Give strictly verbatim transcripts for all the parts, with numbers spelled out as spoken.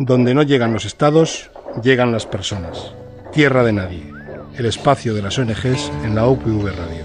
Donde no llegan los estados, llegan las personas. Tierra de Nadie, el espacio de las O N Ges en la U P V Radio.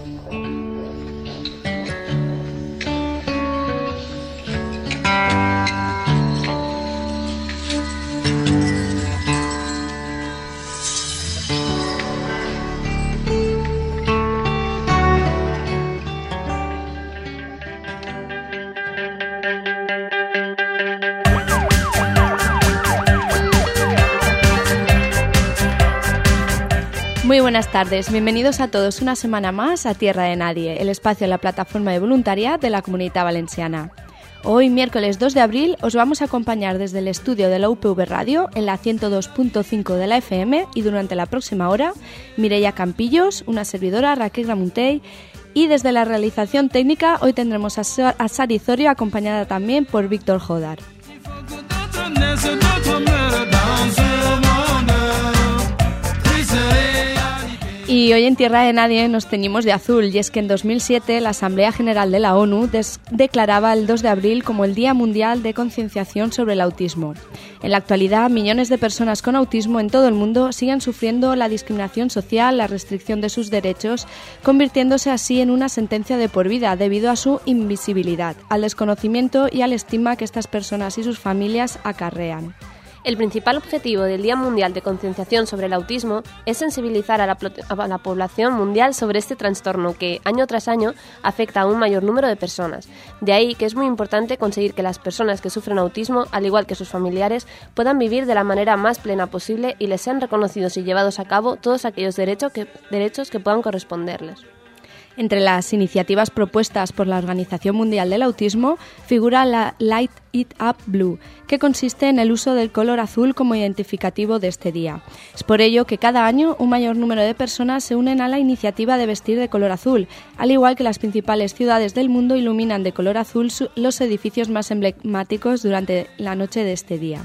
Muy buenas tardes, bienvenidos a todos una semana más a Tierra de Nadie, el espacio de la plataforma de voluntariat de la Comunitat Valenciana. Hoy, miércoles dos de abril, os vamos a acompañar desde el estudio de la U P V Radio en la ciento dos punto cinco de la F M y durante la próxima hora, Mireia Campillos, una servidora, Raquel Gramuntey, y desde la realización técnica hoy tendremos a Sari Zorio acompañada también por Víctor Jodar. Y hoy en Tierra de Nadie nos teñimos de azul, y es que en dos mil siete la Asamblea General de la ONU des- declaraba el dos de abril como el Día Mundial de Concienciación sobre el Autismo. En la actualidad, millones de personas con autismo en todo el mundo siguen sufriendo la discriminación social, la restricción de sus derechos, convirtiéndose así en una sentencia de por vida debido a su invisibilidad, al desconocimiento y al estigma que estas personas y sus familias acarrean. El principal objetivo del Día Mundial de Concienciación sobre el Autismo es sensibilizar a la, a la población mundial sobre este trastorno que, año tras año, afecta a un mayor número de personas. De ahí que es muy importante conseguir que las personas que sufren autismo, al igual que sus familiares, puedan vivir de la manera más plena posible y les sean reconocidos y llevados a cabo todos aquellos derechos que, derechos que puedan corresponderles. Entre las iniciativas propuestas por la Organización Mundial del Autismo figura la Light It Up Blue, que consiste en el uso del color azul como identificativo de este día. Es por ello que cada año un mayor número de personas se unen a la iniciativa de vestir de color azul, al igual que las principales ciudades del mundo iluminan de color azul los edificios más emblemáticos durante la noche de este día.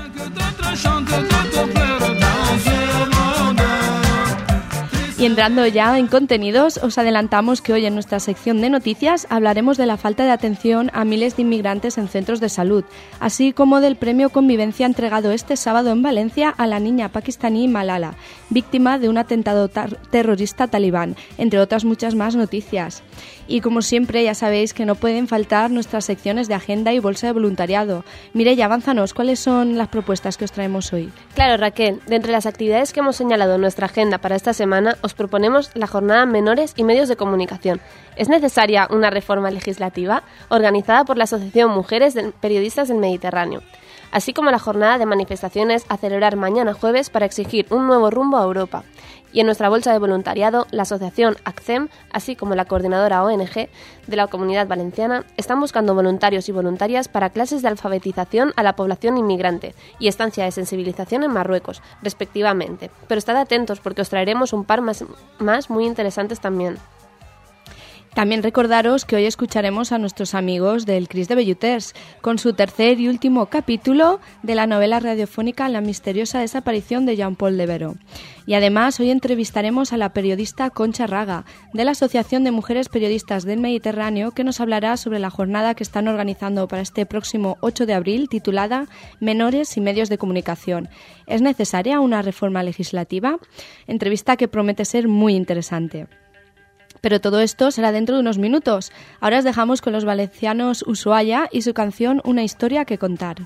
Y entrando ya en contenidos, os adelantamos que hoy en nuestra sección de noticias hablaremos de la falta de atención a miles de inmigrantes en centros de salud, así como del premio Convivencia entregado este sábado en Valencia a la niña pakistaní Malala, víctima de un atentado tar- terrorista talibán, entre otras muchas más noticias. Y como siempre, ya sabéis que no pueden faltar nuestras secciones de agenda y bolsa de voluntariado. Mireia, avánzanos, ¿cuáles son las propuestas que os traemos hoy? Claro, Raquel, de entre las actividades que hemos señalado en nuestra agenda para esta semana, os proponemos la jornada Menores y Medios de Comunicación. ¿Es necesaria una reforma legislativa? Organizada por la Asociación Mujeres de Periodistas del Mediterráneo. Así como la jornada de manifestaciones a celebrar mañana jueves para exigir un nuevo rumbo a Europa. Y en nuestra bolsa de voluntariado, la asociación ACCEM, así como la coordinadora O N G de la Comunidad Valenciana, están buscando voluntarios y voluntarias para clases de alfabetización a la población inmigrante y estancia de sensibilización en Marruecos, respectivamente. Pero estad atentos porque os traeremos un par más, más muy interesantes también. También recordaros que hoy escucharemos a nuestros amigos del Cris de Belluters con su tercer y último capítulo de la novela radiofónica La misteriosa desaparición de Jean-Paul Devereux. Y además hoy entrevistaremos a la periodista Concha Raga de la Asociación de Mujeres Periodistas del Mediterráneo, que nos hablará sobre la jornada que están organizando para este próximo ocho de abril titulada Menores y Medios de Comunicación. ¿Es necesaria una reforma legislativa? Entrevista que promete ser muy interesante. Pero todo esto será dentro de unos minutos. Ahora os dejamos con los valencianos Ushuaia y su canción Una historia que contar.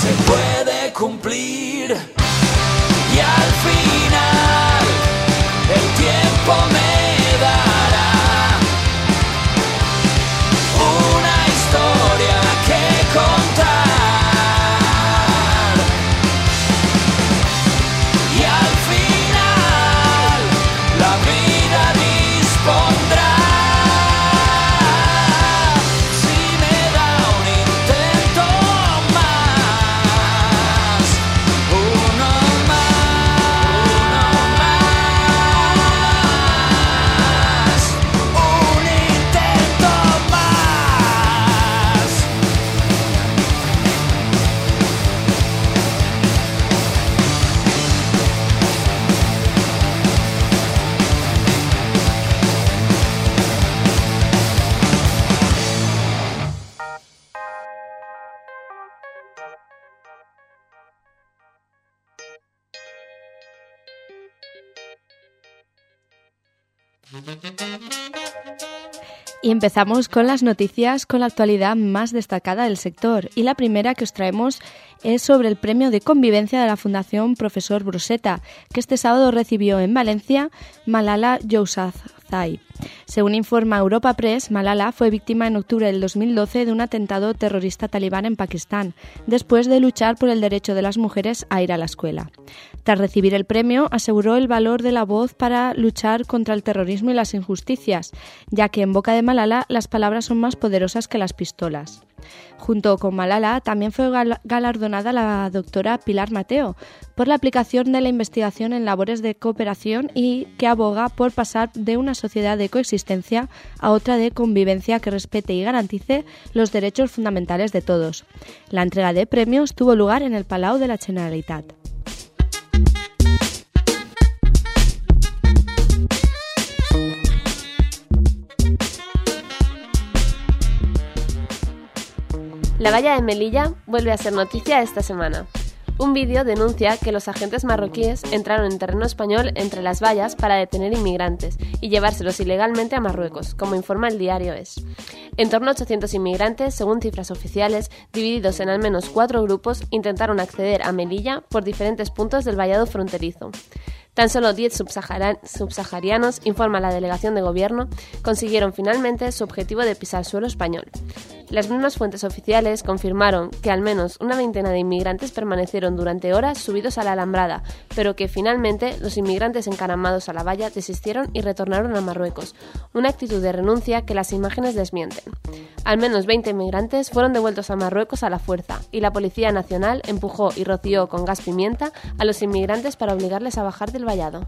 se puede cumplir. Y al final el tiempo me dará una historia que contar. Y al final la vida dispondrá. Y empezamos con las noticias con la actualidad más destacada del sector. Y la primera que os traemos es sobre el premio de convivencia de la Fundación Profesor Broseta, que este sábado recibió en Valencia Malala Yousafzai. Según informa Europa Press, Malala fue víctima en octubre del dos mil doce de un atentado terrorista talibán en Pakistán, después de luchar por el derecho de las mujeres a ir a la escuela. Tras recibir el premio, aseguró el valor de la voz para luchar contra el terrorismo y las injusticias, ya que en boca de Malala las palabras son más poderosas que las pistolas. Junto con Malala, también fue galardonada la doctora Pilar Mateo por la aplicación de la investigación en labores de cooperación y que aboga por pasar de una sociedad de coexistencia a otra de convivencia que respete y garantice los derechos fundamentales de todos. La entrega de premios tuvo lugar en el Palau de la Generalitat. La valla de Melilla vuelve a ser noticia esta semana. Un vídeo denuncia que los agentes marroquíes entraron en terreno español entre las vallas para detener inmigrantes y llevárselos ilegalmente a Marruecos, como informa el diario Es. En torno a ochocientos inmigrantes, según cifras oficiales, divididos en al menos cuatro grupos, intentaron acceder a Melilla por diferentes puntos del vallado fronterizo. Tan solo diez subsaharianos, informa la delegación de gobierno, consiguieron finalmente su objetivo de pisar suelo español. Las mismas fuentes oficiales confirmaron que al menos una veintena de inmigrantes permanecieron durante horas subidos a la alambrada, pero que finalmente los inmigrantes encaramados a la valla desistieron y retornaron a Marruecos, una actitud de renuncia que las imágenes desmienten. Al menos veinte inmigrantes fueron devueltos a Marruecos a la fuerza, y la Policía Nacional empujó y roció con gas pimienta a los inmigrantes para obligarles a bajar del vallado.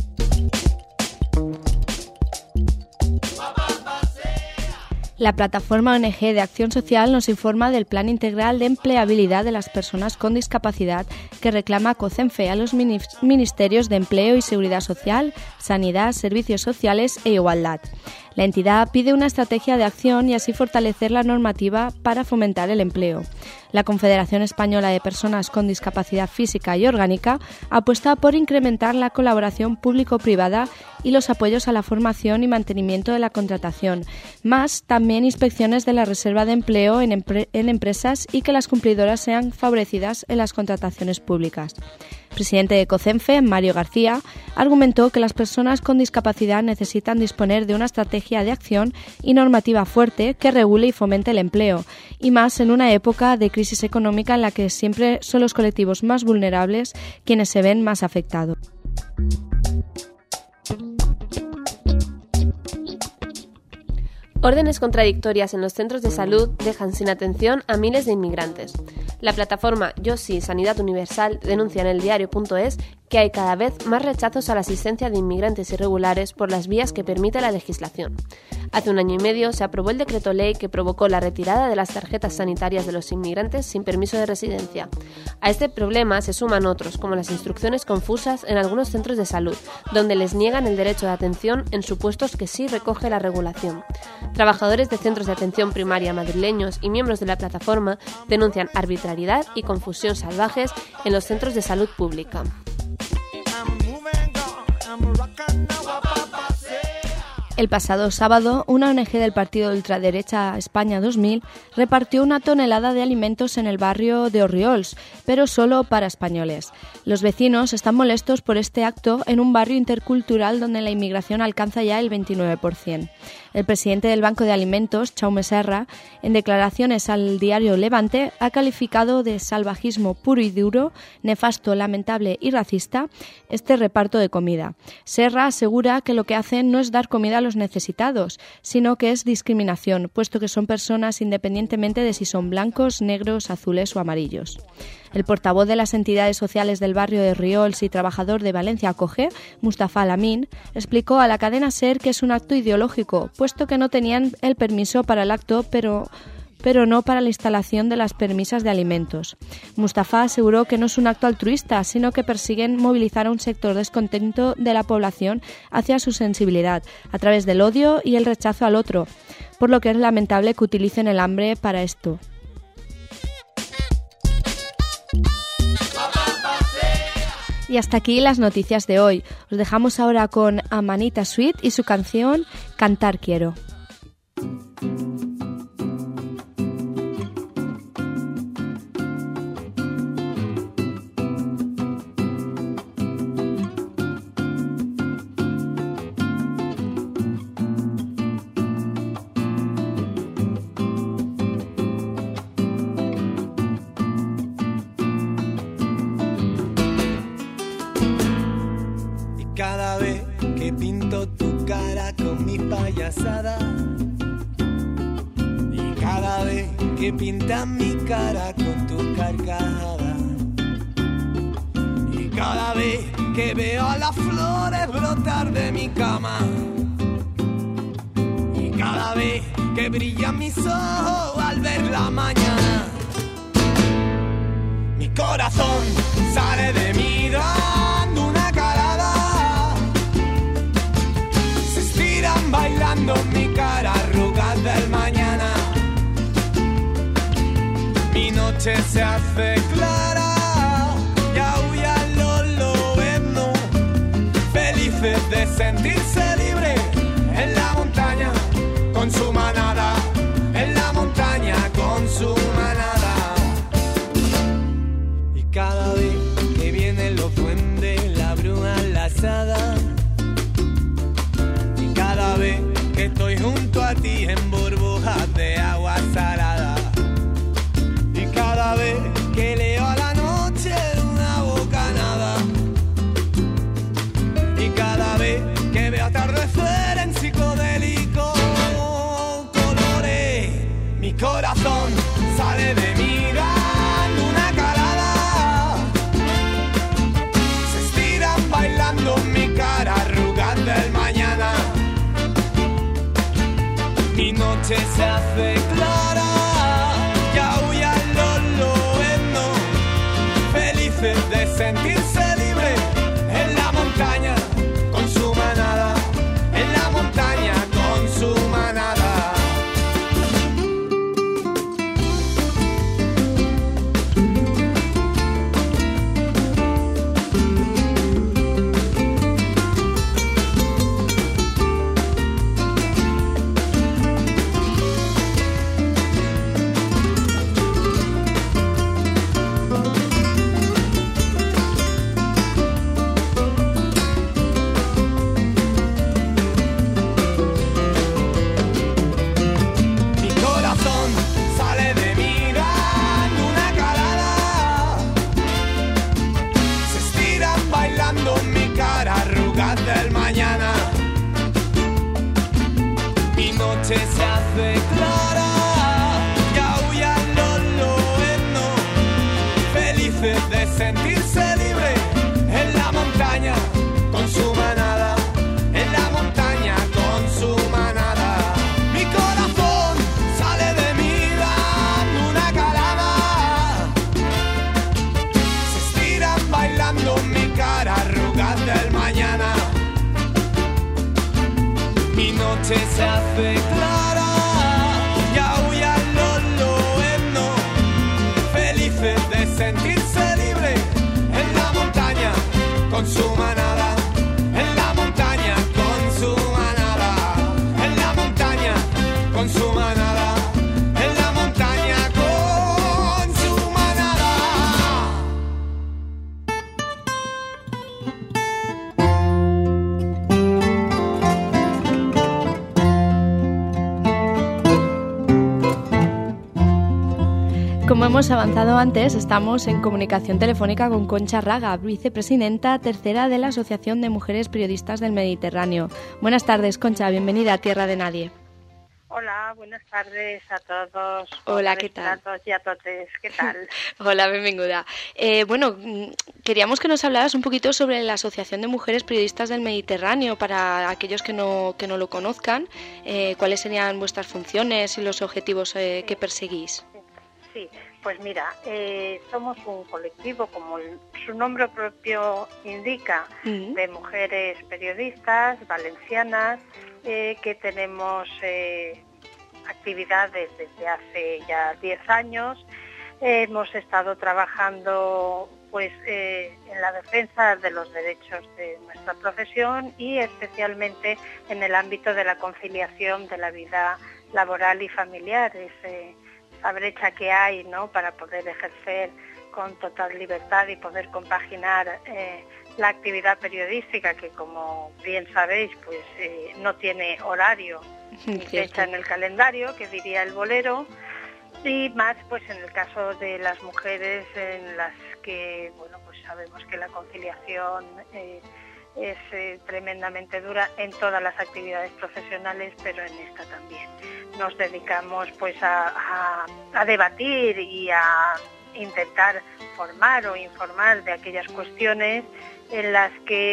La plataforma O N G de Acción Social nos informa del Plan Integral de Empleabilidad de las Personas con Discapacidad que reclama COCENFE a los Ministerios de Empleo y Seguridad Social, Sanidad, Servicios Sociales e Igualdad. La entidad pide una estrategia de acción y así fortalecer la normativa para fomentar el empleo. La Confederación Española de Personas con Discapacidad Física y Orgánica apuesta por incrementar la colaboración público-privada y los apoyos a la formación y mantenimiento de la contratación, más también inspecciones de la reserva de empleo en, empre- en empresas y que las cumplidoras sean favorecidas en las contrataciones públicas. El presidente de COCENFE, Mario García, argumentó que las personas con discapacidad necesitan disponer de una estrategia de acción y normativa fuerte que regule y fomente el empleo, y más en una época de crisis económica en la que siempre son los colectivos más vulnerables quienes se ven más afectados. Órdenes contradictorias en los centros de salud dejan sin atención a miles de inmigrantes. La plataforma Yo Sí, Sanidad Universal denuncia en el diario punto es que hay cada vez más rechazos a la asistencia de inmigrantes irregulares por las vías que permite la legislación. Hace un año y medio se aprobó el decreto ley que provocó la retirada de las tarjetas sanitarias de los inmigrantes sin permiso de residencia. A este problema se suman otros, como las instrucciones confusas en algunos centros de salud, donde les niegan el derecho de atención en supuestos que sí recoge la regulación. Trabajadores de centros de atención primaria madrileños y miembros de la plataforma denuncian arbitrariedad y confusión salvajes en los centros de salud pública. El pasado sábado, una O N G del partido de ultraderecha España dos mil repartió una tonelada de alimentos en el barrio de Orriols, pero solo para españoles. Los vecinos están molestos por este acto en un barrio intercultural donde la inmigración alcanza ya el veintinueve por ciento. El presidente del Banco de Alimentos, Jaume Serra, en declaraciones al diario Levante, ha calificado de salvajismo puro y duro, nefasto, lamentable y racista este reparto de comida. Serra asegura que lo que hacen no es dar comida a los necesitados, sino que es discriminación, puesto que son personas independientemente de si son blancos, negros, azules o amarillos. El portavoz de las entidades sociales del barrio de Riols y trabajador de Valencia Acoge, Mustafa Alamin, explicó a la cadena SER que es un acto ideológico, puesto que no tenían el permiso para el acto, pero... pero no para la instalación de las permisas de alimentos. Mustafa aseguró que no es un acto altruista, sino que persiguen movilizar a un sector descontento de la población hacia su sensibilidad, a través del odio y el rechazo al otro, por lo que es lamentable que utilicen el hambre para esto. Y hasta aquí las noticias de hoy. Os dejamos ahora con Amanita Sweet y su canción Cantar Quiero. Cada vez que pinto tu cara con mi payasada, y cada vez que pintas mi cara con tu carcajada, y cada vez que veo a las flores brotar de mi cama, y cada vez que brillan mis ojos al ver la mañana, mi corazón sale de mí dando una calada. Bailando mi cara arrugada del mañana, mi noche se hace clara y aullan los lobeznos, felices de sentirse libres en la montaña con su manada, en la montaña con su manada. Y cada vez que vienen los duendes, la bruja, la asada, cada vez que estoy junto a ti en burbujas de agua salada, y cada vez que leo a la noche una bocanada, y cada vez que veo atardecer en psicodélicos colores, mi corazón sale de mí dando una calada, se estiran bailando mi cara arrugada del mañana. Mi noche se hace clara y aullan los lobeznos, felices de sentirse libres en la montaña con su manada, en la montaña con su manada. Se hace clara y aullan los lobeznos, felices de sentirse libres en la montaña con su manada, en la montaña con su manada. Mi corazón sale de mí dando una calada, se estiran bailando mi cara arrugada del mañana. Mi noche se hace clara y aullan los lobeznos, felices de sentirse libres en la montaña con su manada, en la montaña con su manada. como hemos avanzado antes, estamos en comunicación telefónica con Concha Raga, vicepresidenta tercera de la Asociación de Mujeres Periodistas del Mediterráneo. Buenas tardes, Concha, bienvenida a Tierra de Nadie. Hola, buenas tardes a todos. Hola, ¿qué tal? A todos y a totes, ¿qué tal? Hola, bienvenida. Eh, bueno, queríamos que nos hablaras un poquito sobre la Asociación de Mujeres Periodistas del Mediterráneo, para aquellos que no, que no lo conozcan, eh, cuáles serían vuestras funciones y los objetivos eh, que perseguís. Sí, pues mira, eh, somos un colectivo, como el, su nombre propio indica, uh-huh. de mujeres periodistas valencianas, eh, que tenemos eh, actividades desde hace ya diez años. Eh, hemos estado trabajando pues eh, en la defensa de los derechos de nuestra profesión y especialmente en el ámbito de la conciliación de la vida laboral y familiar, ese, esa brecha que hay, ¿no?, para poder ejercer con total libertad y poder compaginar eh, la actividad periodística, que como bien sabéis pues eh, no tiene horario ni fecha en el calendario, que diría el bolero, y más pues en el caso de las mujeres, en las que bueno pues sabemos que la conciliación eh, es eh, tremendamente dura en todas las actividades profesionales, pero en esta también. Nos dedicamos pues a, a, a debatir y a intentar formar o informar de aquellas cuestiones en las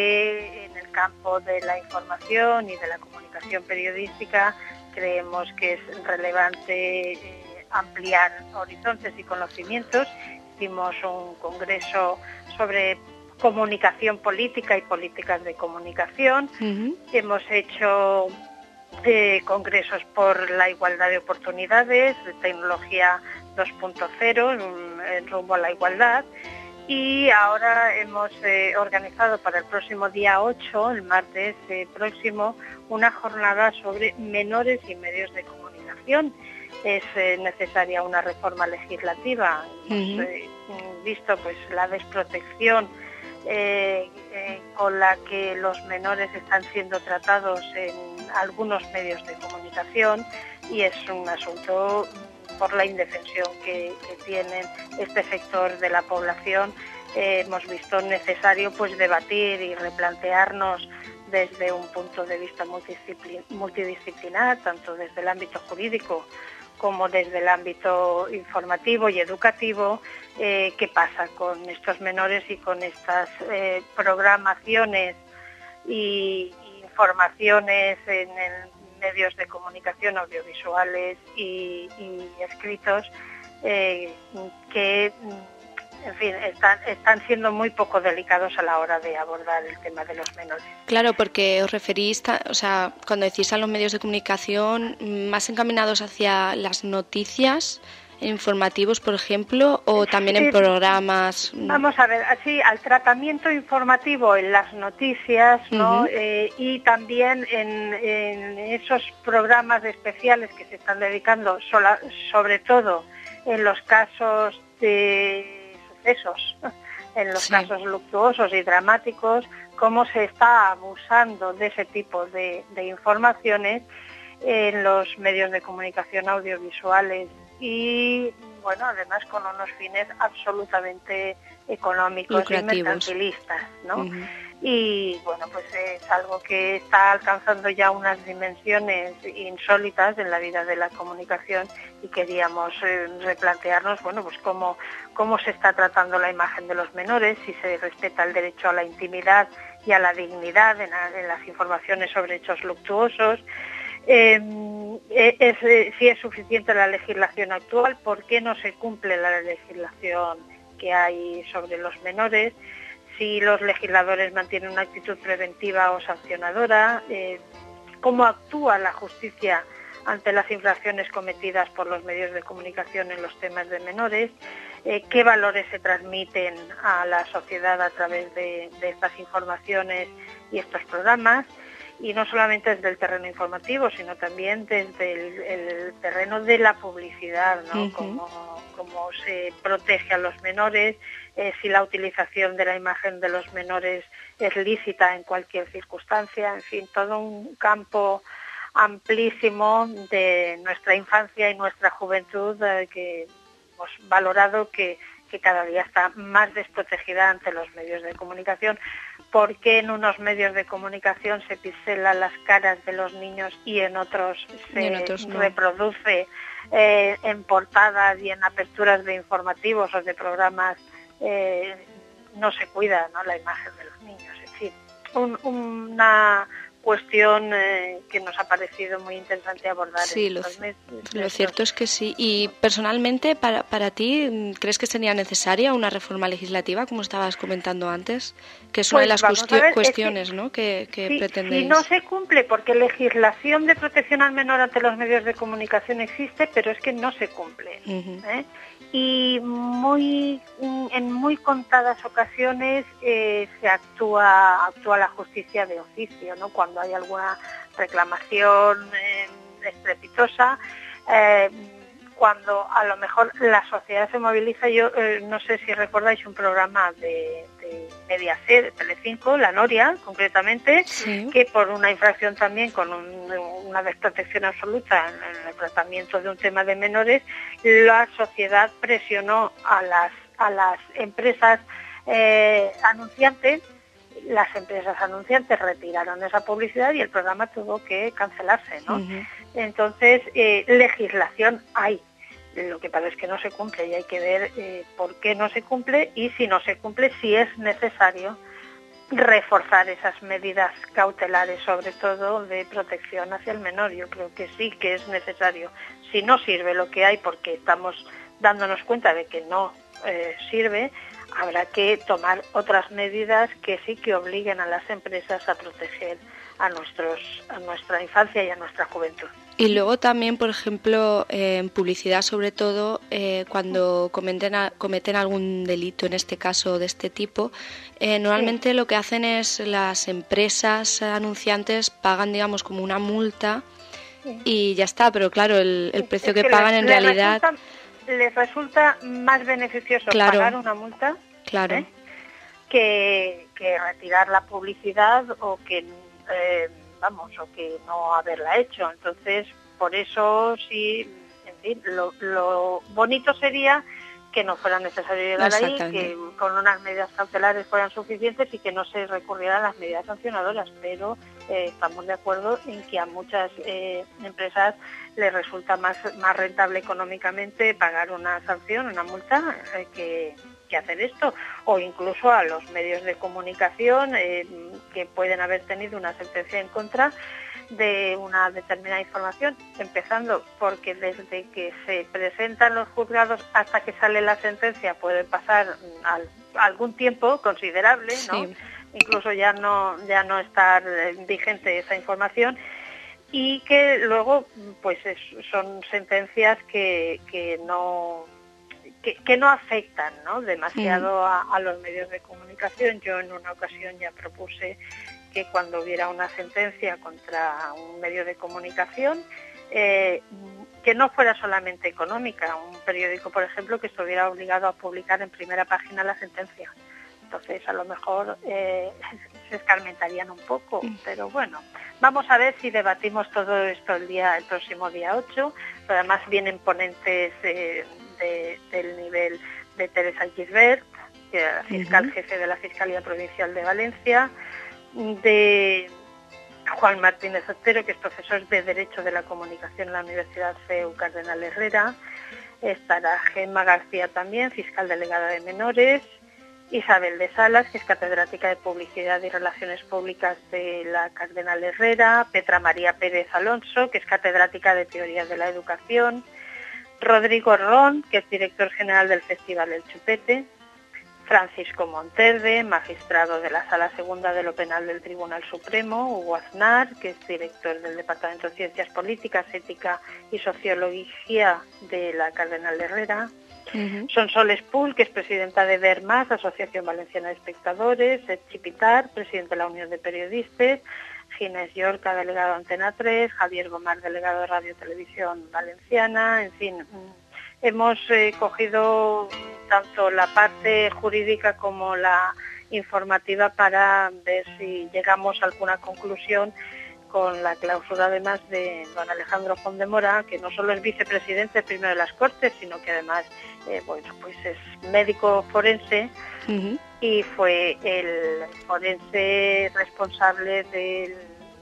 que en el campo de la información y de la comunicación periodística creemos que es relevante eh, ampliar horizontes y conocimientos. Hicimos un congreso sobre comunicación política y políticas de comunicación. Uh-huh. Hemos hecho eh, congresos por la igualdad de oportunidades, de tecnología dos punto cero, en, en rumbo a la igualdad. Y ahora hemos eh, organizado para el próximo día ocho, el martes eh, próximo, una jornada sobre menores y medios de comunicación. Es eh, necesaria una reforma legislativa. Uh-huh. Hemos eh, visto pues la desprotección eh, eh, con la que los menores están siendo tratados en algunos medios de comunicación, y es un asunto por la indefensión que, que tienen este sector de la población. Eh, hemos visto necesario pues debatir y replantearnos desde un punto de vista multidisciplin- multidisciplinar, tanto desde el ámbito jurídico como desde el ámbito informativo y educativo, eh, qué pasa con estos menores y con estas eh, programaciones y informaciones en el medios de comunicación audiovisuales y, y escritos eh, que, en fin, están, están siendo muy poco delicados a la hora de abordar el tema de los menores. Claro, porque os referís, o sea, cuando decís a los medios de comunicación, más encaminados hacia las noticias, informativos, por ejemplo, o también en programas. Vamos a ver, así al tratamiento informativo en las noticias, ¿no? Uh-huh. Eh, y también en, en esos programas especiales que se están dedicando sola, sobre todo en los casos de sucesos, en los sí. casos luctuosos y dramáticos, cómo se está abusando de ese tipo de, de informaciones en los medios de comunicación audiovisuales. Y bueno, además con unos fines absolutamente económicos y mercantilistas, ¿no? Uh-huh. Y bueno, pues es algo que está alcanzando ya unas dimensiones insólitas en la vida de la comunicación, y queríamos eh, replantearnos, bueno, pues cómo, cómo se está tratando la imagen de los menores, si se respeta el derecho a la intimidad y a la dignidad en, la, en las informaciones sobre hechos luctuosos. Eh, es, eh, si es suficiente la legislación actual, por qué no se cumple la legislación que hay sobre los menores, si los legisladores mantienen una actitud preventiva o sancionadora, eh, cómo actúa la justicia ante las infracciones cometidas por los medios de comunicación en los temas de menores, eh, qué valores se transmiten a la sociedad a través de, de estas informaciones y estos programas. Y no solamente desde el terreno informativo, sino también desde el, el terreno de la publicidad, ¿no? Uh-huh. Cómo, cómo se protege a los menores, eh, si la utilización de la imagen de los menores es lícita en cualquier circunstancia, en fin, todo un campo amplísimo de nuestra infancia y nuestra juventud eh, que hemos valorado que, que cada día está más desprotegida ante los medios de comunicación, porque en unos medios de comunicación se pincelan las caras de los niños y en otros se en otros no. reproduce eh, en portadas y en aperturas de informativos o de programas, eh, no se cuida, ¿no?, la imagen de los niños. Es decir, un, una cuestión eh, que nos ha parecido muy interesante abordar. Sí, en lo, estos meses. lo cierto es que sí. Y personalmente, para, para ti, ¿crees que sería necesaria una reforma legislativa, como estabas comentando antes? Que es una Pues de las vamos a ver, cuestiones, es que, ¿no?, que, que sí, pretendéis. Si no se cumple, porque legislación de protección al menor ante los medios de comunicación existe, pero es que no se cumple. Uh-huh. ¿eh? Y muy en muy contadas ocasiones eh, se actúa actúa la justicia de oficio, ¿no?, cuando hay alguna reclamación eh, estrepitosa, eh, cuando a lo mejor la sociedad se moviliza. Yo eh, no sé si recordáis un programa de, de Mediaset, de Telecinco, La Noria, concretamente, sí. que por una infracción también con un, una desprotección absoluta en, en el tratamiento de un tema de menores, la sociedad presionó a las, a las empresas eh, anunciantes. Las empresas anunciantes retiraron esa publicidad y el programa tuvo que cancelarse, ¿no? Uh-huh. Entonces, eh, legislación hay. Lo que pasa es que no se cumple y hay que ver eh, por qué no se cumple, y si no se cumple, si es necesario reforzar esas medidas cautelares, sobre todo de protección hacia el menor. Yo creo que sí que es necesario. Si no sirve lo que hay, porque estamos dándonos cuenta de que no eh, sirve, habrá que tomar otras medidas que sí que obliguen a las empresas a proteger a nuestros a nuestra infancia y a nuestra juventud. Y luego también, por ejemplo, eh, en publicidad, sobre todo, eh, cuando cometen, a, cometen algún delito, en este caso de este tipo, eh, normalmente sí. Lo que hacen es las empresas anunciantes pagan, digamos, como una multa sí. y ya está. Pero claro, el, el precio es que, que pagan les, en les realidad... Resulta, les resulta más beneficioso claro, pagar una multa claro. ¿eh? que, que retirar la publicidad o que... Eh, vamos, o que no haberla hecho. Entonces, por eso sí, en fin, lo, lo bonito sería que no fuera necesario llegar ahí, que con unas medidas cautelares fueran suficientes y que no se recurrieran a las medidas sancionadoras, pero eh, estamos de acuerdo en que a muchas eh, empresas les resulta más, más rentable económicamente pagar una sanción, una multa, eh, que que hacer esto, o incluso a los medios de comunicación eh, que pueden haber tenido una sentencia en contra de una determinada información, empezando porque desde que se presentan los juzgados hasta que sale la sentencia puede pasar al, algún tiempo considerable, ¿no? Sí. Incluso ya no ya no estar vigente esa información, y que luego pues es, son sentencias que, que no Que, que no afectan, ¿no?, demasiado a, a los medios de comunicación. Yo en una ocasión ya propuse que cuando hubiera una sentencia contra un medio de comunicación, eh, que no fuera solamente económica, un periódico, por ejemplo, que estuviera obligado a publicar en primera página la sentencia. Entonces, a lo mejor eh, se escarmentarían un poco, pero bueno, vamos a ver si debatimos todo esto el día, el próximo día ocho. Pero además vienen ponentes eh, de, del nivel de Teresa Gisbert, que era la fiscal uh-huh. jefe de la Fiscalía Provincial de Valencia, de Juan Martínez Otero, que es profesor de Derecho de la Comunicación en la Universidad C E U Cardenal Herrera, estará Gemma García también, fiscal delegada de menores, Isabel de Salas, que es catedrática de Publicidad y Relaciones Públicas de la Cardenal Herrera, Petra María Pérez Alonso, que es catedrática de Teoría de la Educación, Rodrigo Ron, que es director general del Festival El Chupete, Francisco Monterde, magistrado de la Sala Segunda de lo Penal del Tribunal Supremo, Hugo Aznar, que es director del Departamento de Ciencias Políticas, Ética y Sociología de la Cardenal Herrera, Uh-huh. Sonsoles Pool, que es presidenta de VERMAS, Asociación Valenciana de Espectadores, Ed Chipitar, presidente de la Unión de Periodistas, Ginés Yorca, delegado de Antena tres, Javier Gomar, delegado de Radio Televisión Valenciana. En fin, hemos eh, cogido tanto la parte jurídica como la informativa para ver si llegamos a alguna conclusión con la clausura además de don Alejandro Font de Mora, que no solo es vicepresidente primero de las Cortes, sino que además eh, bueno, pues es médico forense. Uh-huh. Y fue el forense responsable del,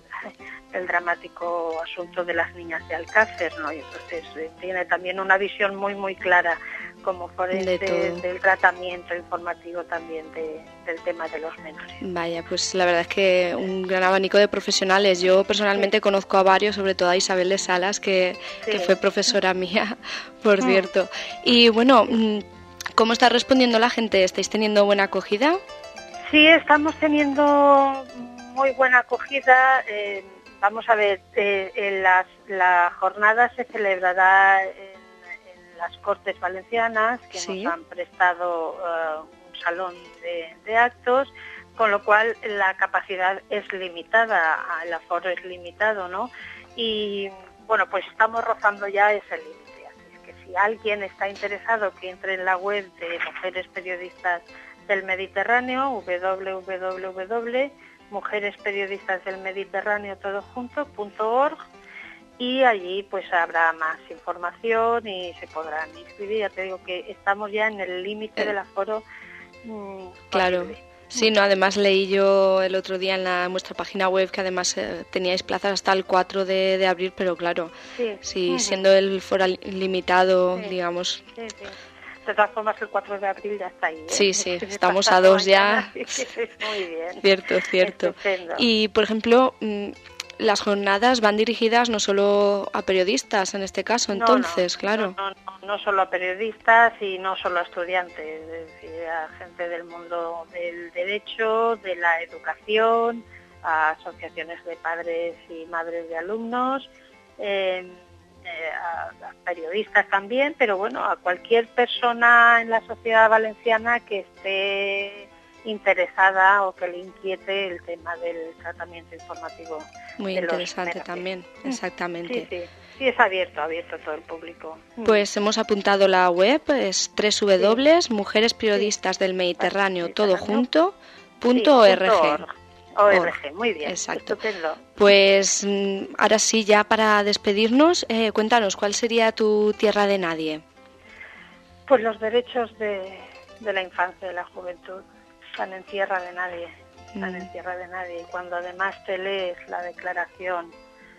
del dramático asunto de las niñas de Alcácer, ¿no? Y entonces eh, tiene también una visión muy muy clara como forense de del tratamiento informativo también de, del tema de los menores. Vaya, pues la verdad es que un gran abanico de profesionales. Yo personalmente sí. conozco a varios, sobre todo a Isabel de Salas, que, sí. que fue profesora mía, por mm. cierto. Y bueno, ¿cómo está respondiendo la gente? ¿Estáis teniendo buena acogida? Sí, estamos teniendo muy buena acogida. Eh, vamos a ver, eh, en las, la jornada se celebrará en las Cortes Valencianas, que sí. nos han prestado uh, un salón de, de actos, con lo cual la capacidad es limitada, el aforo es limitado, ¿no? Y bueno, pues estamos rozando ya ese límite, así es que si alguien está interesado que entre en la web de Mujeres Periodistas del Mediterráneo, doble u doble u doble u punto mujeres periodistas del mediterráneo todo junto punto org, y allí pues habrá más información y se podrán inscribir. Ya te digo que estamos ya en el límite del aforo. Mmm, claro. Posible. Sí, no, además leí yo el otro día en, la, en vuestra página web que además eh, teníais plazas hasta el cuatro de, de abril, pero claro, sí, sí uh-huh. siendo el foro limitado, sí. digamos... Sí, sí. De todas formas, el cuatro de abril ya está ahí, ¿eh? Sí, sí, estamos a dos ya. Muy bien. Cierto, cierto. Estupendo. Y, por ejemplo... Mmm, las jornadas van dirigidas no solo a periodistas, en este caso, entonces, no, no, claro. No, no, no, no solo a periodistas y no solo a estudiantes, es decir, a gente del mundo del derecho, de la educación, a asociaciones de padres y madres de alumnos, eh, eh, a, a periodistas también, pero bueno, a cualquier persona en la sociedad valenciana que esté interesada o que le inquiete el tema del tratamiento informativo. Muy de interesante los también, exactamente. Sí, sí, sí, es abierto, abierto a todo el público. Pues hemos apuntado la web, es doble u doble u doble u punto mujeres periodistas del Mediterráneo sí. todo junto punto sí, org. O R G, muy bien, exacto. Estupendo. Pues ahora sí, ya para despedirnos, eh, cuéntanos, ¿cuál sería tu tierra de nadie? Pues los derechos de, de la infancia y de la juventud. Están en tierra de nadie, están mm. en tierra de nadie. Y cuando además te lees la declaración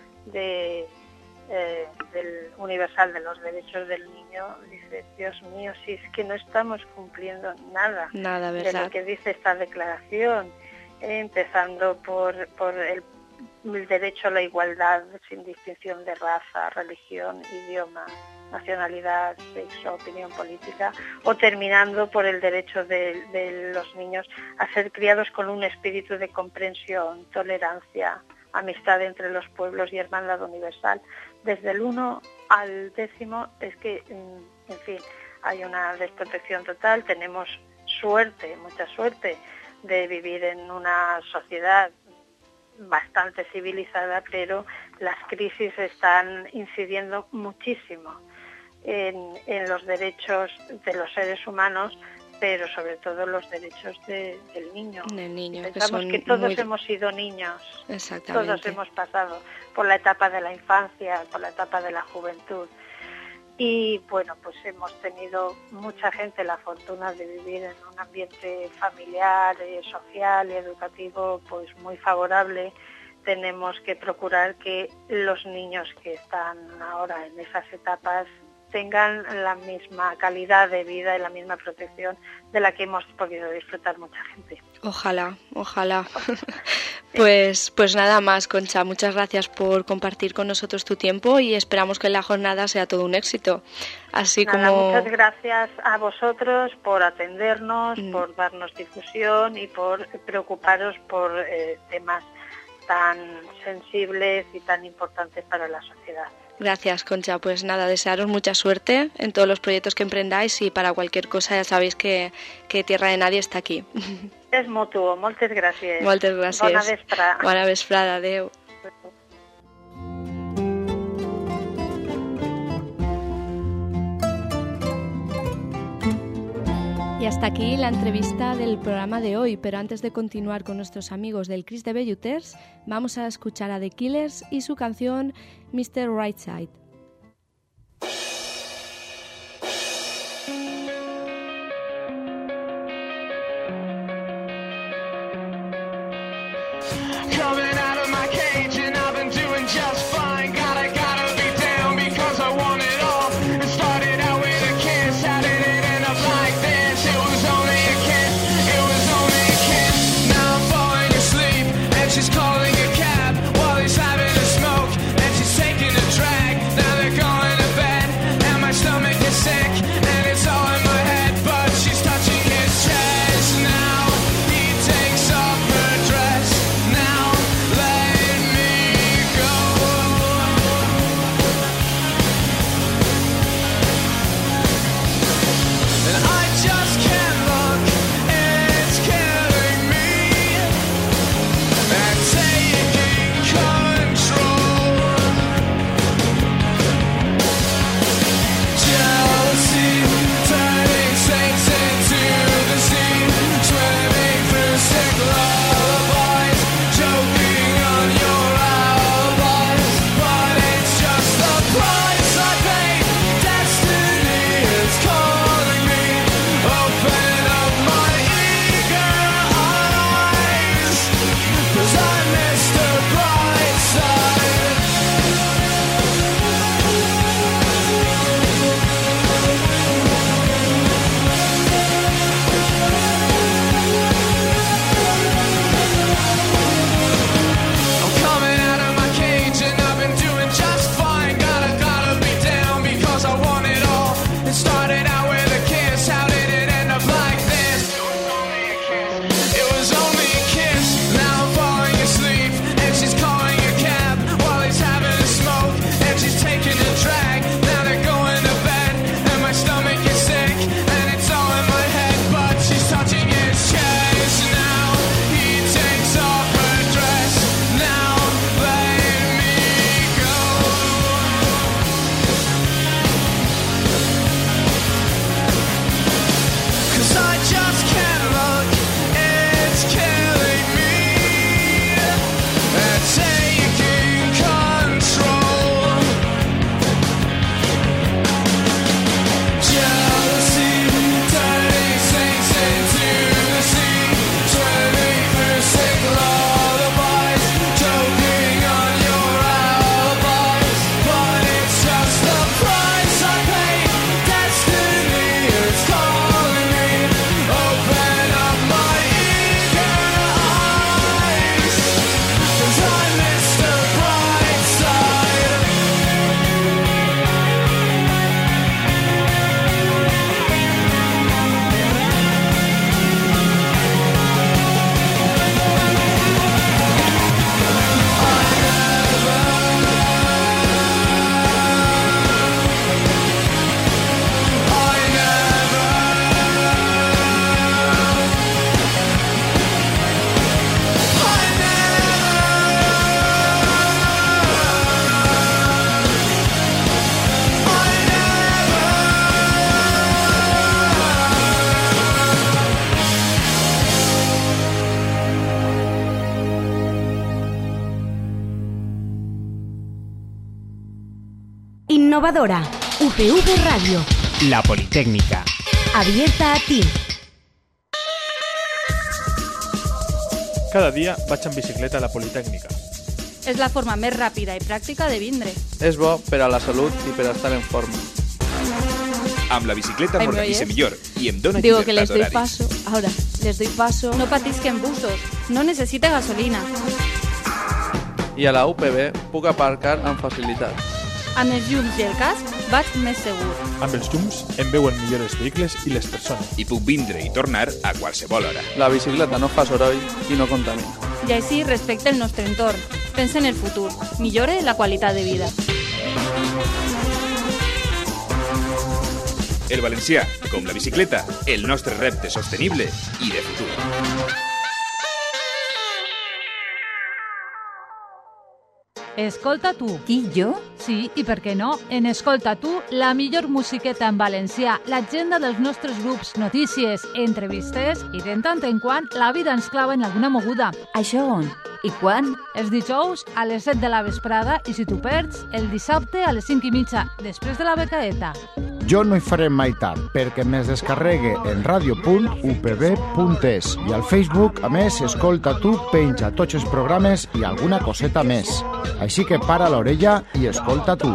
de, eh, del Universal de los Derechos del Niño, dices, Dios mío, si es que no estamos cumpliendo nada, nada ¿verdad? de lo que dice esta declaración, eh, empezando por, por el, el derecho a la igualdad sin distinción de raza, religión, idioma, nacionalidad, sexo, opinión política, o terminando por el derecho de, de los niños a ser criados con un espíritu de comprensión, tolerancia, amistad entre los pueblos y hermandad universal. Desde el uno al décimo es que, en fin, hay una desprotección total. Tenemos suerte, mucha suerte, de vivir en una sociedad bastante civilizada, pero las crisis están incidiendo muchísimo En, en los derechos de los seres humanos, pero sobre todo los derechos de, del niño. Del niño Pensamos que, son que todos muy... hemos sido niños, Exactamente. Todos hemos pasado por la etapa de la infancia, por la etapa de la juventud. Y bueno, pues hemos tenido mucha gente la fortuna de vivir en un ambiente familiar, eh, social y educativo pues muy favorable. Tenemos que procurar que los niños que están ahora en esas etapas tengan la misma calidad de vida y la misma protección de la que hemos podido disfrutar mucha gente. Ojalá, ojalá. Pues, pues nada más, Concha, muchas gracias por compartir con nosotros tu tiempo y esperamos que la jornada sea todo un éxito. Así nada, como... Muchas gracias a vosotros por atendernos, mm. por darnos difusión y por preocuparos por eh, temas tan sensibles y tan importantes para la sociedad. Gracias, Concha. Pues nada, desearos mucha suerte en todos los proyectos que emprendáis y para cualquier cosa ya sabéis que, que Tierra de Nadie está aquí. És mutuo. Moltes gràcies. Moltes gràcies. Bona vesprada. Bona vesprada. Adéu. Y hasta aquí la entrevista del programa de hoy, pero antes de continuar con nuestros amigos del Cris de Belluters, vamos a escuchar a The Killers y su canción mister Rightside. Innovadora. U P V Radio. La Politécnica. Abierta a ti. Cada dia vaig en bicicleta a la Politécnica. És la forma més ràpida i pràctica de vindre. És bo per a la salut i per a estar en forma. Amb la bicicleta m'organitze millor i em dóna Digo que llibertat les doy d'horaris. paso. Ahora, les doy paso. No patisquen busos. No necessita gasolina. I a la U P B puc aparcar amb facilitat. Amb els llums i el casc vaig més segur. Amb els llums em veuen millor els vehicles i les persones. I puc vindre i tornar a qualsevol hora. La bicicleta no fa soroll i no contamina. I així respecta el nostre entorn. Pensa en el futur. Millore la qualitat de vida. El valencià, com la bicicleta, el nostre repte sostenible i de futur. Escolta tu. Qui, jo? Sí, i per què no? En Escolta tu, la millor musiqueta en valencià, l'agenda dels nostres grups, notícies, entrevistes i de tant en quant la vida ens clava en alguna moguda. Això on? I quan? Els dijous a les set de la vesprada i si t'ho perds, el dissabte a les cinc i mitja, després de la becaeta. Jo no hi faré mai tard, perquè més descarregue en radio punt u p b punt es i al Facebook, a més, Escolta tu, penja tots els programes i alguna coseta més. Així que para l'orella i escolta tu.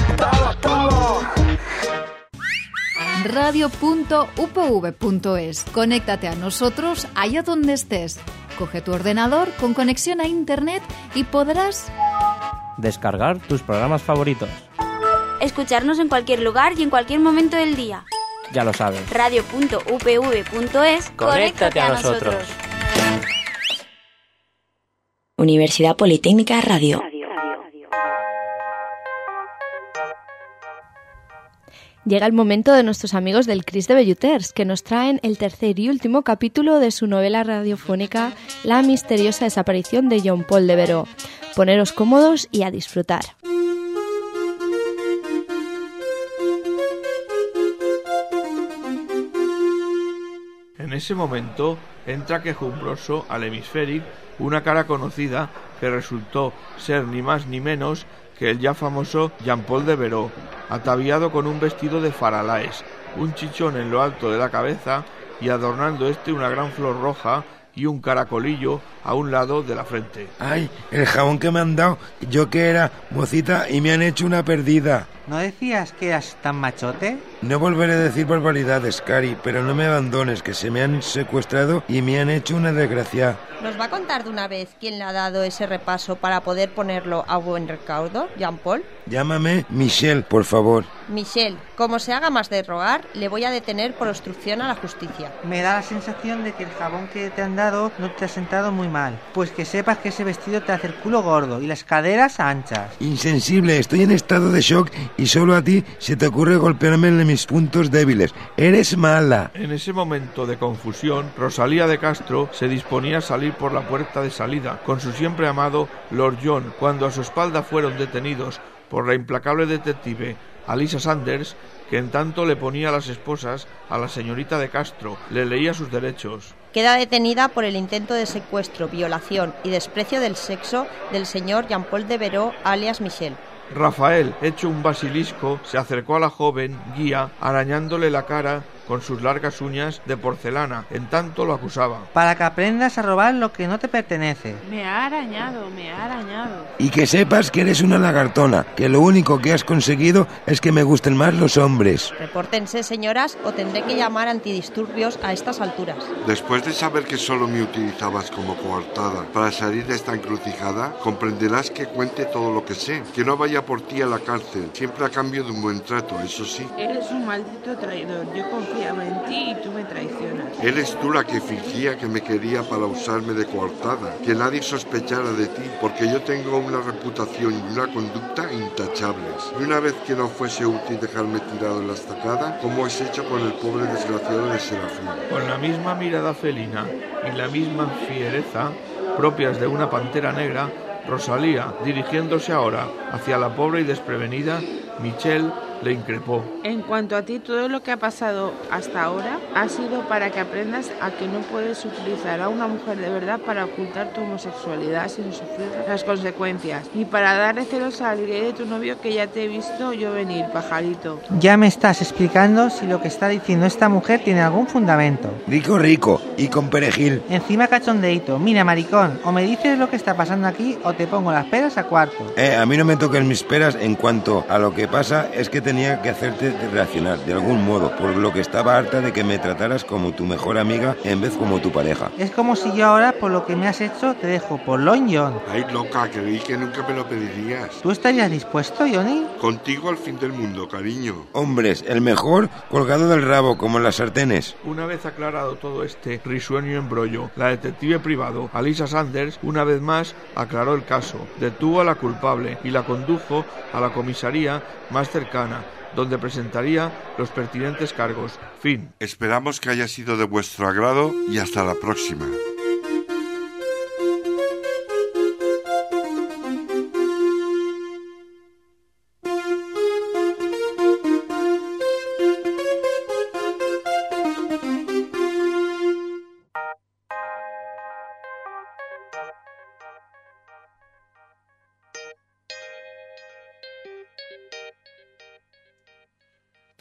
radio punto u p v punto es. Conéctate a nosotros allá donde estés. Coge tu ordenador con conexión a internet y podrás descargar tus programas favoritos. Escucharnos en cualquier lugar y en cualquier momento del día. Ya lo sabes. radio punto u p v punto es. Conéctate a nosotros. Universidad Politécnica Radio. Llega el momento de nuestros amigos del Cris de Belluters, que nos traen el tercer y último capítulo de su novela radiofónica La misteriosa desaparición de Jean Paul Devereux. Poneros cómodos y a disfrutar. En ese momento entra quejumbroso al hemisférico una cara conocida que resultó ser ni más ni menos que el ya famoso Jean Paul Devereux, ataviado con un vestido de faralaes, un chichón en lo alto de la cabeza y adornando este una gran flor roja y un caracolillo a un lado de la frente. ¡Ay, el jabón que me han dado! Yo que era mocita y me han hecho una perdida. ¿No decías que eras tan machote? No volveré a decir barbaridades, Cari, pero no me abandones, que se me han secuestrado y me han hecho una desgracia. ¿Nos va a contar de una vez quién le ha dado ese repaso para poder ponerlo a buen recaudo, Jean Paul? Llámame Michelle, por favor. Michelle, como se haga más de rogar, le voy a detener por obstrucción a la justicia. Me da la sensación de que el jabón que te han dado no te ha sentado muy mal. Pues que sepas que ese vestido te hace el culo gordo y las caderas anchas. Insensible, estoy en estado de shock y solo a ti se te ocurre golpearme en mis puntos débiles. Eres mala. En ese momento de confusión, Rosalía de Castro se disponía a salir por la puerta de salida con su siempre amado Lord John, cuando a su espalda fueron detenidos por la implacable detective Alisa Sanders, que en tanto le ponía las esposas a la señorita de Castro, le leía sus derechos. Queda detenida por el intento de secuestro, violación y desprecio del sexo del señor Jean Paul Devereux, alias Michel. Rafael, hecho un basilisco, se acercó a la joven guía, arañándole la cara con sus largas uñas de porcelana, en tanto lo acusaba. Para que aprendas a robar lo que no te pertenece. Me ha arañado, me ha arañado. Y que sepas que eres una lagartona, que lo único que has conseguido es que me gusten más los hombres. Repórtense, señoras, o tendré que llamar antidisturbios a estas alturas. Después de saber que solo me utilizabas como coartada para salir de esta encrucijada, comprenderás que cuente todo lo que sé, que no vaya por ti a la cárcel, siempre a cambio de un buen trato, eso sí. Eres un maldito traidor, yo confío en ti y tú me traicionas. Eres tú la que fingía que me quería para usarme de coartada, que nadie sospechara de ti, porque yo tengo una reputación y una conducta intachables. Y una vez que no fuese útil dejarme tirado en la estacada, como has hecho con el pobre desgraciado de Serafín. Con la misma mirada felina y la misma fiereza propias de una pantera negra, Rosalía, dirigiéndose ahora hacia la pobre y desprevenida, Michelle le increpó. En cuanto a ti, todo lo que ha pasado hasta ahora ha sido para que aprendas a que no puedes utilizar a una mujer de verdad para ocultar tu homosexualidad sin sufrir las consecuencias, ni para darle celos al gay de tu novio que ya te he visto yo venir, pajarito. Ya me estás explicando si lo que está diciendo esta mujer tiene algún fundamento. Rico, rico, y con perejil. Encima cachondeito. Mira, maricón, o me dices lo que está pasando aquí o te pongo las peras a cuarto. Eh, a mí no me toquen mis peras en cuanto a lo que pasa, es que tenía que hacerte reaccionar de algún modo, por lo que estaba harta de que me trataras como tu mejor amiga en vez como tu pareja. Es como si yo ahora, por lo que me has hecho, te dejo por Long John. Ay, loca, creí que nunca me lo pedirías. ¿Tú estarías dispuesto, Johnny? Contigo al fin del mundo, cariño. Hombres, el mejor colgado del rabo, como en las sartenes. Una vez aclarado todo este risueño embrollo, la detective privado, Alisa Sanders, una vez más aclaró el caso, detuvo a la culpable y la condujo a la comisaría más cercana, donde presentaría los pertinentes cargos. Fin. Esperamos que haya sido de vuestro agrado y hasta la próxima.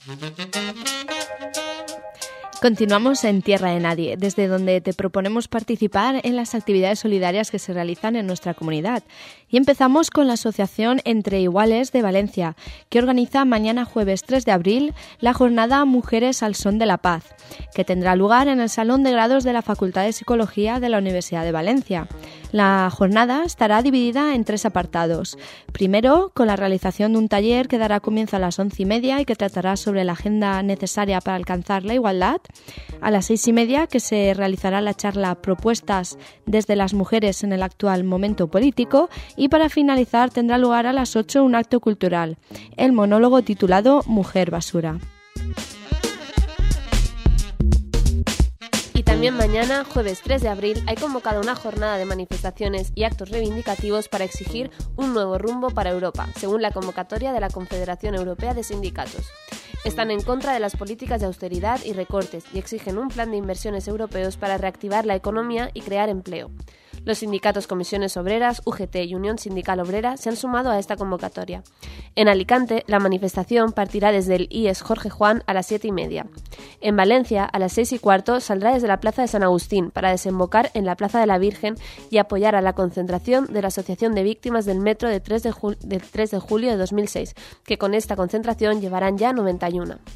Continuamos en Tierra de Nadie, desde donde te proponemos participar en las actividades solidarias que se realizan en nuestra comunidad. Y empezamos con la Asociación Entre Iguales de Valencia, que organiza mañana jueves tres de abril la jornada Mujeres al Son de la Paz, que tendrá lugar en el Salón de Grados de la Facultad de Psicología de la Universidad de Valencia. La jornada estará dividida en tres apartados. Primero, con la realización de un taller que dará comienzo a las once y media y que tratará sobre la agenda necesaria para alcanzar la igualdad. A las seis y media, que se realizará la charla Propuestas desde las mujeres en el actual momento político. Y para finalizar, tendrá lugar a las ocho un acto cultural, el monólogo titulado Mujer Basura. También mañana, jueves tres de abril, hay convocada una jornada de manifestaciones y actos reivindicativos para exigir un nuevo rumbo para Europa, según la convocatoria de la Confederación Europea de Sindicatos. Están en contra de las políticas de austeridad y recortes y exigen un plan de inversiones europeos para reactivar la economía y crear empleo. Los sindicatos Comisiones Obreras, U G T y Unión Sindical Obrera se han sumado a esta convocatoria. En Alicante, la manifestación partirá desde el I E S Jorge Juan a las siete y media. En Valencia, a las seis y cuarto, saldrá desde la Plaza de San Agustín para desembocar en la Plaza de la Virgen y apoyar a la concentración de la Asociación de Víctimas del Metro de tres de, jul- del tres de julio de dos mil seis, que con esta concentración llevarán ya noventa y uno.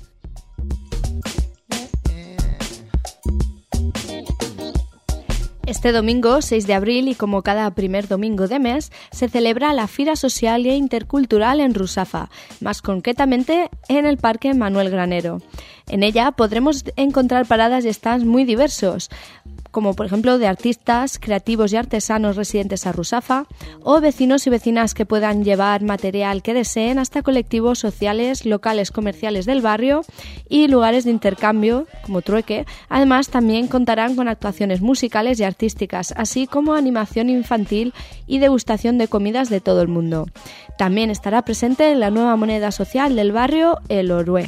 Este domingo, seis de abril, y como cada primer domingo de mes, se celebra la Fira Social e Intercultural en Rusafa, más concretamente en el Parque Manuel Granero. En ella podremos encontrar paradas y stands muy diversos, como por ejemplo de artistas, creativos y artesanos residentes a Rusafa, o vecinos y vecinas que puedan llevar material que deseen, hasta colectivos sociales, locales comerciales del barrio y lugares de intercambio, como trueque. Además, también contarán con actuaciones musicales y artísticas, así como animación infantil y degustación de comidas de todo el mundo. También estará presente la nueva moneda social del barrio, el Orue.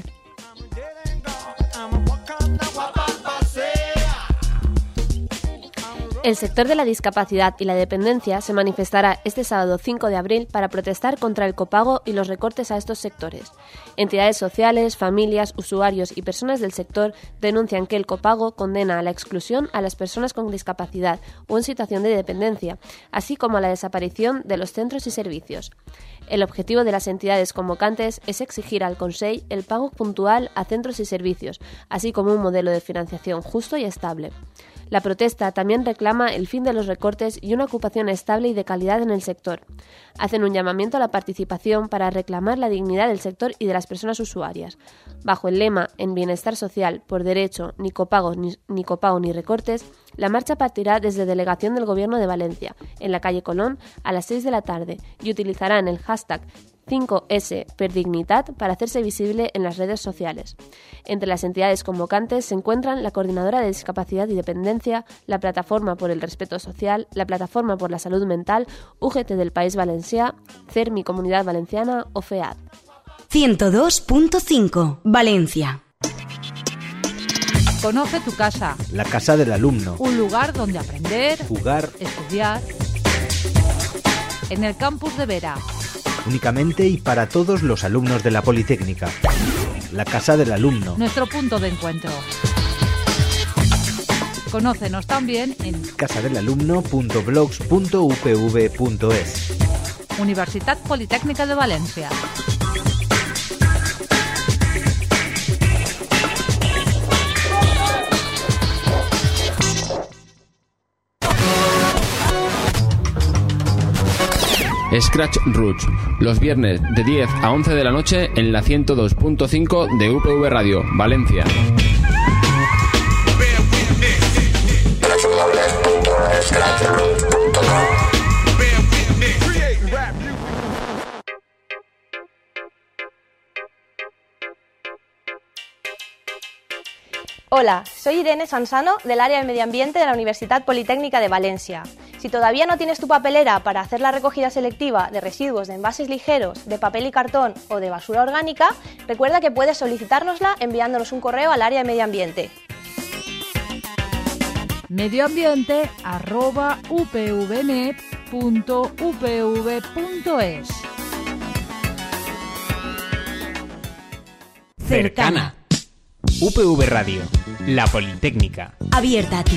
El sector de la discapacidad y la dependencia se manifestará este sábado cinco de abril para protestar contra el copago y los recortes a estos sectores. Entidades sociales, familias, usuarios y personas del sector denuncian que el copago condena a la exclusión a las personas con discapacidad o en situación de dependencia, así como a la desaparición de los centros y servicios. El objetivo de las entidades convocantes es exigir al Consell el pago puntual a centros y servicios, así como un modelo de financiación justo y estable. La protesta también reclama el fin de los recortes y una ocupación estable y de calidad en el sector. Hacen un llamamiento a la participación para reclamar la dignidad del sector y de las personas usuarias. Bajo el lema "En bienestar social, por derecho, ni copago ni, ni copago ni recortes", la marcha partirá desde Delegación del Gobierno de Valencia, en la calle Colón, a las seis de la tarde, y utilizarán el hashtag cinco ese per dignitat para hacerse visible en las redes sociales. Entre las entidades convocantes se encuentran la Coordinadora de Discapacidad y Dependencia, la Plataforma por el Respeto Social, la Plataforma por la Salud Mental, U G T del País Valencià, CERMI Comunidad Valenciana o FEAD. ciento dos punto cinco, Valencia. Conoce tu casa. La casa del alumno. Un lugar donde aprender, jugar, estudiar. En el campus de Vera. Únicamente y para todos los alumnos de la Politécnica. La casa del alumno. Nuestro punto de encuentro. Conócenos también en casadelalumno punto blogs punto u p v punto es. Universitat Politécnica de Valencia. Scratch Roots, los viernes de diez a once de la noche en la ciento dos punto cinco de U P V Radio, Valencia. Hola, soy Irene Sansano del área de Medio Ambiente de la Universitat Politécnica de Valencia. Si todavía no tienes tu papelera para hacer la recogida selectiva de residuos de envases ligeros, de papel y cartón o de basura orgánica, recuerda que puedes solicitárnosla enviándonos un correo al área de Medio Ambiente. medioambiente arroba upvnet punto u p v punto es. cercana. U P V Radio, la Politécnica. Abierta a ti.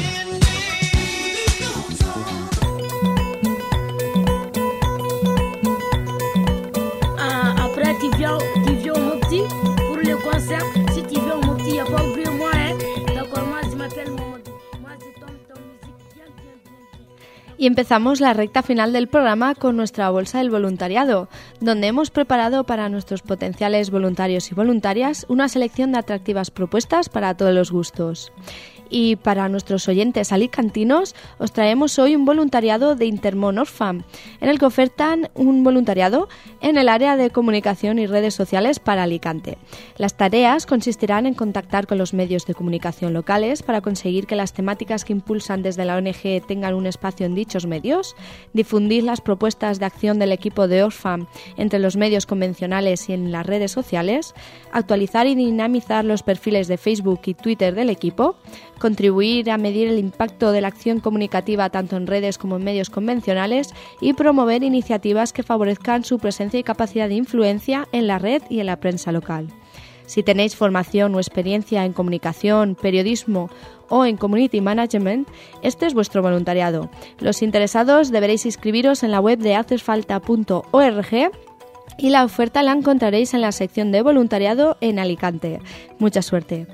Ah, après, tu viens, tu viens mon petit pour le concert. Si tu viens mon petit, il n'y a pas oublié moi, hein. D'accord, moi je m'appelle Momodi. Moi je tombe ton musique bien, bien, bien. Y empezamos la recta final del programa con nuestra bolsa del voluntariado, donde hemos preparado para nuestros potenciales voluntarios y voluntarias una selección de atractivas propuestas para todos los gustos. Y para nuestros oyentes alicantinos os traemos hoy un voluntariado de Intermón Oxfam, en el que ofertan un voluntariado en el área de comunicación y redes sociales para Alicante. Las tareas consistirán en contactar con los medios de comunicación locales para conseguir que las temáticas que impulsan desde la O N G tengan un espacio en dichos medios, difundir las propuestas de acción del equipo de Oxfam entre los medios convencionales y en las redes sociales, actualizar y dinamizar los perfiles de Facebook y Twitter del equipo, contribuir a medir el impacto de la acción comunicativa tanto en redes como en medios convencionales y promover iniciativas que favorezcan su presencia y capacidad de influencia en la red y en la prensa local. Si tenéis formación o experiencia en comunicación, periodismo o en community management, este es vuestro voluntariado. Los interesados deberéis inscribiros en la web de hacesfalta punto org y la oferta la encontraréis en la sección de voluntariado en Alicante. Mucha suerte.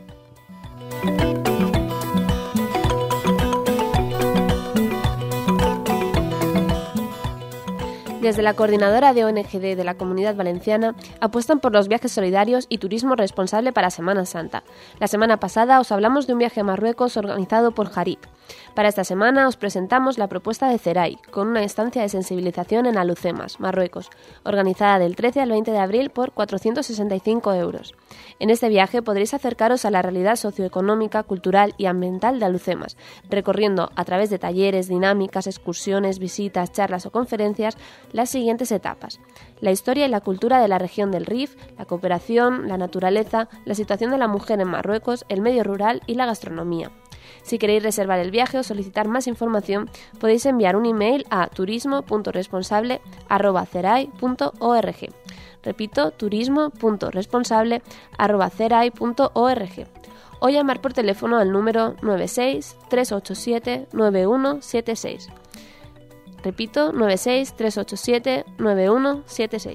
Desde la Coordinadora de O N G D de la Comunidad Valenciana apuestan por los viajes solidarios y turismo responsable para Semana Santa. La semana pasada os hablamos de un viaje a Marruecos organizado por Jarib. Para esta semana os presentamos la propuesta de Ceray, con una estancia de sensibilización en Alucemas, Marruecos, organizada del trece al veinte de abril por cuatrocientos sesenta y cinco euros. En este viaje podréis acercaros a la realidad socioeconómica, cultural y ambiental de Alucemas, recorriendo a través de talleres, dinámicas, excursiones, visitas, charlas o conferencias las siguientes etapas: la historia y la cultura de la región del Rif, la cooperación, la naturaleza, la situación de la mujer en Marruecos, el medio rural y la gastronomía. Si queréis reservar el viaje o solicitar más información, podéis enviar un email a turismo punto responsable arroba ceray punto org. Repito, turismo punto responsable arroba ceray punto org. O llamar por teléfono al número nueve seis tres ocho siete nueve uno siete seis. Repito, nueve seis tres ocho siete nueve uno siete seis.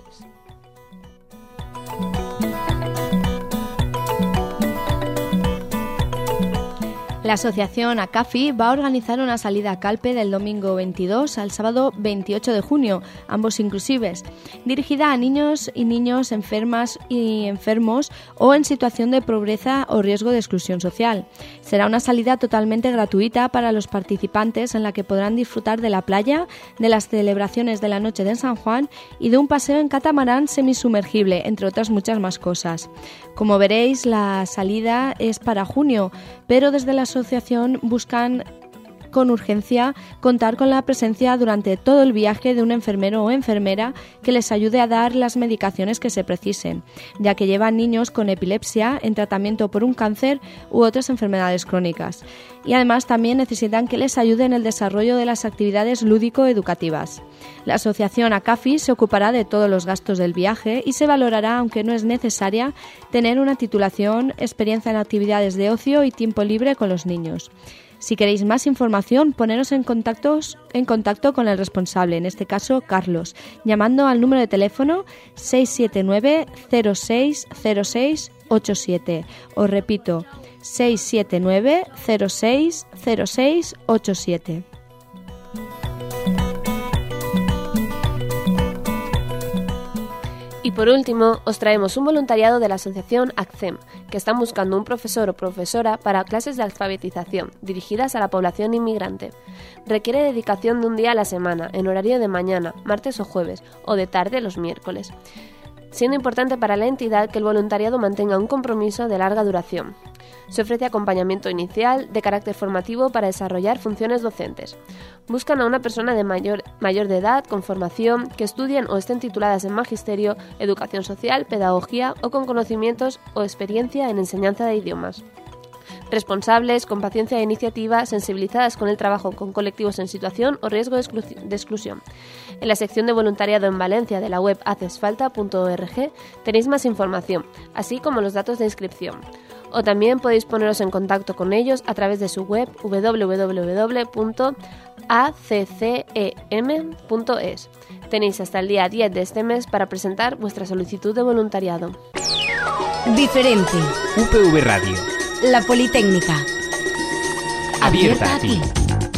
La asociación ACAFI va a organizar una salida a Calpe del domingo veintidós al sábado veintiocho de junio, ambos inclusives, dirigida a niños y niños enfermas y enfermos o en situación de pobreza o riesgo de exclusión social. Será una salida totalmente gratuita para los participantes en la que podrán disfrutar de la playa, de las celebraciones de la noche de San Juan y de un paseo en catamarán semisumergible, entre otras muchas más cosas. Como veréis, la salida es para junio, pero desde la asociación buscan con urgencia contar con la presencia durante todo el viaje de un enfermero o enfermera que les ayude a dar las medicaciones que se precisen, ya que llevan niños con epilepsia en tratamiento por un cáncer u otras enfermedades crónicas. Y además también necesitan que les ayude en el desarrollo de las actividades lúdico-educativas. La asociación ACAFI se ocupará de todos los gastos del viaje y se valorará, aunque no es necesaria, tener una titulación, experiencia en actividades de ocio y tiempo libre con los niños. Si queréis más información, poneros en, contactos, en contacto con el responsable, en este caso Carlos, llamando al número de teléfono seis siete nueve cero seis cero seis ocho siete. Os repito, seis siete nueve cero seis cero seis ocho siete. Y por último, os traemos un voluntariado de la asociación ACCEM, que están buscando un profesor o profesora para clases de alfabetización dirigidas a la población inmigrante. Requiere dedicación de un día a la semana, en horario de mañana, martes o jueves, o de tarde los miércoles, siendo importante para la entidad que el voluntariado mantenga un compromiso de larga duración. Se ofrece acompañamiento inicial de carácter formativo para desarrollar funciones docentes. Buscan a una persona de mayor, mayor de edad, con formación, que estudien o estén tituladas en magisterio, educación social, pedagogía o con conocimientos o experiencia en enseñanza de idiomas. responsables, con paciencia e iniciativa, sensibilizadas con el trabajo con colectivos en situación o riesgo de, exclu- de exclusión. En la sección de voluntariado en Valencia de la web hacesfalta punto org tenéis más información, así como los datos de inscripción. O también podéis poneros en contacto con ellos a través de su web doble u doble u doble u punto a c c e m punto e s. Tenéis hasta el día diez de este mes para presentar vuestra solicitud de voluntariado. Diferente. U P V Radio. La Politécnica. Abierta a ti.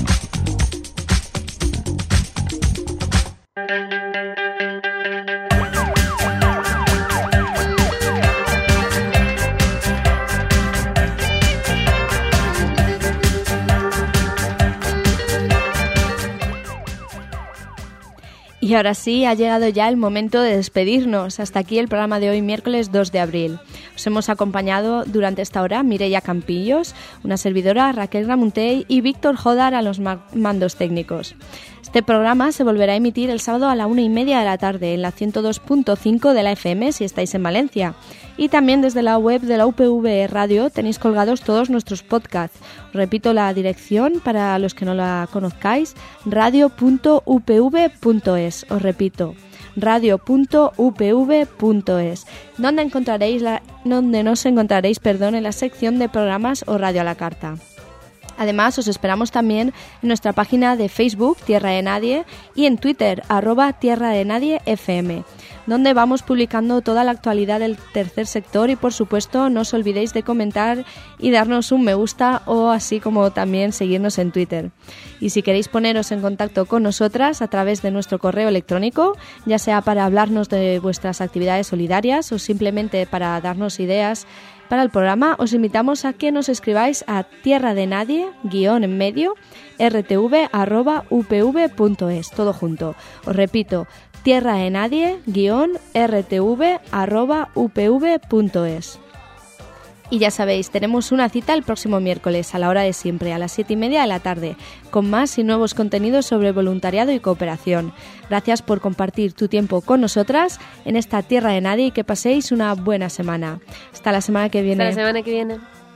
Y ahora sí, ha llegado ya el momento de despedirnos. Hasta aquí el programa de hoy, miércoles dos de abril. Os hemos acompañado durante esta hora Mireia Campillos, una servidora, Raquel Ramuntey y Víctor Jodar a los mandos técnicos. Este programa se volverá a emitir el sábado a la una y media de la tarde en la ciento dos punto cinco de la F M si estáis en Valencia. Y también desde la web de la U P V Radio tenéis colgados todos nuestros podcasts. Os repito la dirección para los que no la conozcáis, radio punto u p v punto e s. Os repito, radio punto u p v punto e s, donde encontraréis la, donde nos encontraréis, perdón, en la sección de programas o radio a la carta. Además, os esperamos también en nuestra página de Facebook, Tierra de Nadie, y en Twitter, arroba Tierra de Nadie F M, donde vamos publicando toda la actualidad del tercer sector y, por supuesto, no os olvidéis de comentar y darnos un me gusta o así como también seguirnos en Twitter. Y si queréis poneros en contacto con nosotras a través de nuestro correo electrónico, ya sea para hablarnos de vuestras actividades solidarias o simplemente para darnos ideas para el programa, os invitamos a que nos escribáis a tierra de nadie, guión en medio, rtv arroba upv punto es, todo junto. Os repito, tierra de nadie, guión rtv arroba upv punto es. Y ya sabéis, tenemos una cita el próximo miércoles a la hora de siempre, a las siete y media de la tarde, con más y nuevos contenidos sobre voluntariado y cooperación. Gracias por compartir tu tiempo con nosotras en esta Tierra de Nadie y que paséis una buena semana. Hasta la semana que viene. Hasta la semana que viene.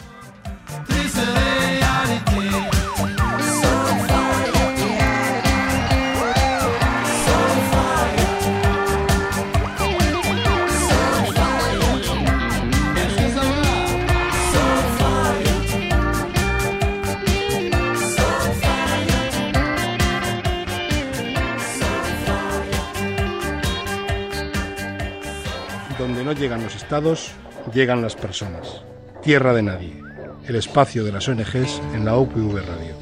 Donde no llegan los estados, llegan las personas. Tierra de Nadie, el espacio de las O N Ges en la U P V Radio.